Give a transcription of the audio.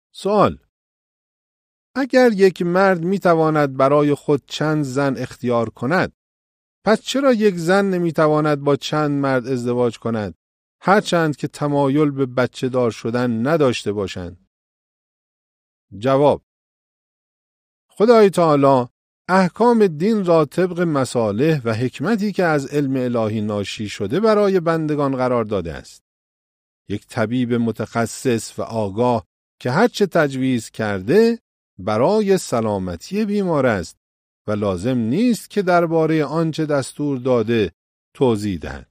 سوال: اگر یک مرد میتواند برای خود چند زن اختیار کند، پس چرا یک زن نمیتواند با چند مرد ازدواج کند، هرچند که تمایل به بچه دار شدن نداشته باشند؟ جواب: خدای تعالی احکام دین را طبق مصالح و حکمتی که از علم الهی ناشی شده برای بندگان قرار داده است. یک طبیب متخصص و آگاه که هرچه تجویز کرده برای سلامتی بیمار است و لازم نیست که درباره آنچه دستور داده توضیح دهد.